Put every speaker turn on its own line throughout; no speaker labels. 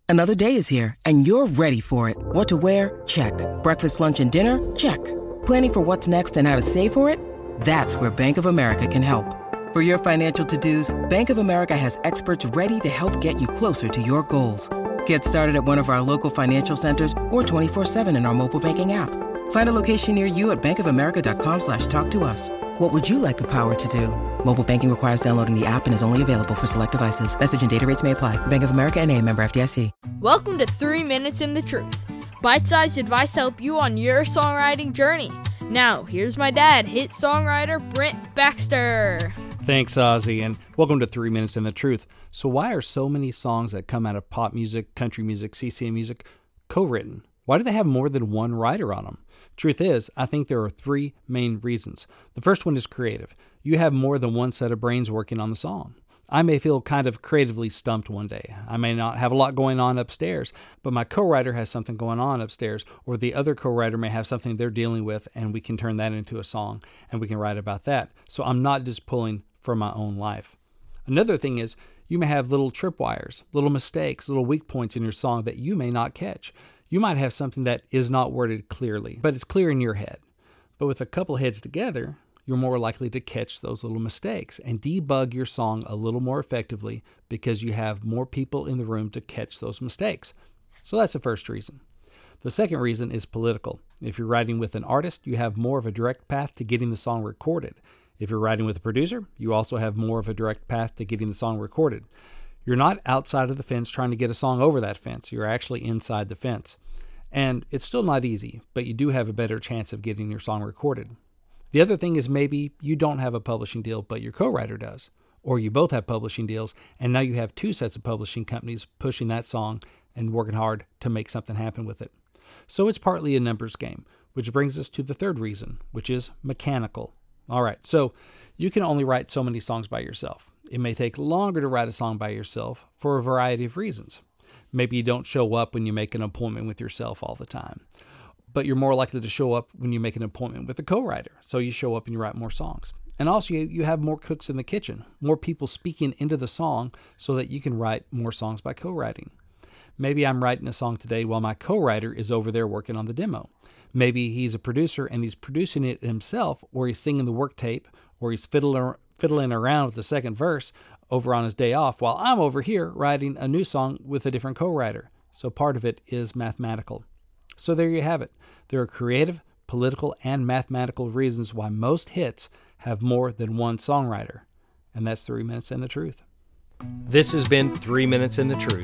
Another day is here, and you're ready for it. What to wear? Check. Breakfast, lunch, and dinner? Check. Planning for what's next and how to save for it? That's where Bank of America can help. For your financial to-dos, Bank of America has experts ready to help get you closer to your goals. Get started at one of our local financial centers or 24/7 in our mobile banking app. Find a location near you at bankofamerica.com/talktous. What would you like the power to do? Mobile banking requires downloading the app and is only available for select devices. Message and data rates may apply. Bank of America N.A., member FDIC.
Welcome to 3 Minutes in the Truth. Bite-sized advice to help you on your songwriting journey. Now, here's my dad, hit songwriter Brent Baxter.
Thanks, Ozzy, and welcome to 3 Minutes in the Truth. So why are so many songs that come out of pop music, country music, CCM music co-written? Why do they have more than one writer on them? Truth is, I think there are three main reasons. The first one is creative. You have more than one set of brains working on the song. I may feel kind of creatively stumped one day. I may not have a lot going on upstairs, but my co-writer has something going on upstairs, or the other co-writer may have something they're dealing with, and we can turn that into a song, and we can write about that. So I'm not just pulling from my own life. Another thing is, you may have little tripwires, little mistakes, little weak points in your song that you may not catch. You might have something that is not worded clearly, but it's clear in your head. But with a couple heads together, you're more likely to catch those little mistakes and debug your song a little more effectively because you have more people in the room to catch those mistakes. So that's the first reason. The second reason is political. If you're writing with an artist, you have more of a direct path to getting the song recorded. If you're writing with a producer, you also have more of a direct path to getting the song recorded. You're not outside of the fence trying to get a song over that fence. You're actually inside the fence. And it's still not easy, but you do have a better chance of getting your song recorded. The other thing is maybe you don't have a publishing deal, but your co-writer does. Or you both have publishing deals, and now you have two sets of publishing companies pushing that song and working hard to make something happen with it. So it's partly a numbers game, which brings us to the third reason, which is mechanical. All right, so you can only write so many songs by yourself. It may take longer to write a song by yourself for a variety of reasons. Maybe you don't show up when you make an appointment with yourself all the time, but you're more likely to show up when you make an appointment with a co-writer. So you show up and you write more songs. And also you have more cooks in the kitchen, more people speaking into the song so that you can write more songs by co-writing. Maybe I'm writing a song today while my co-writer is over there working on the demo. Maybe he's a producer and he's producing it himself, or he's singing the work tape, or he's fiddling around with the second verse over on his day off while I'm over here writing a new song with a different co-writer. So part of it is mathematical. So there you have it. There are creative, political, and mathematical reasons why most hits have more than one songwriter. And that's 3 Minutes in the Truth.
This has been 3 Minutes in the Truth.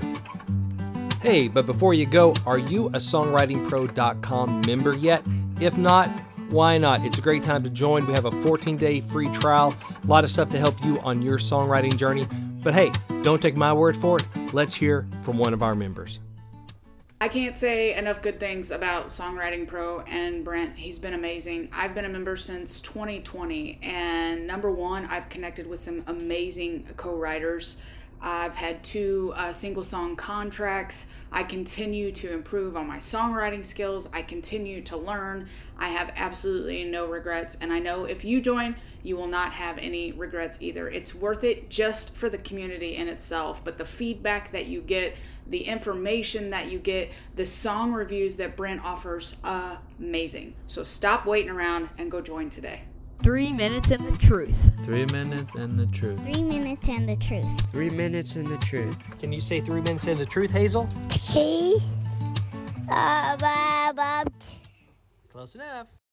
Hey, but before you go, are you a songwritingpro.com member yet? If not, why not? It's a great time to join. We have a 14-day free trial, a lot of stuff to help you on your songwriting journey. But hey, don't take my word for it. Let's hear from one of our members.
I can't say enough good things about Songwriting Pro and Brent. He's been amazing. I've been a member since 2020, and number one, I've connected with some amazing co-writers. I've had 2 single song contracts. I continue to improve on my songwriting skills. I continue to learn. I have absolutely no regrets. And I know if you join, you will not have any regrets either. It's worth it just for the community in itself. But the feedback that you get, the information that you get, the song reviews that Brent offers, amazing. So stop waiting around and go join today.
3 Minutes in the Truth.
3 minutes and the truth.
3 minutes and the truth.
3 minutes and the truth.
Can you say 3 minutes in the truth, Hazel?
T.
Close enough.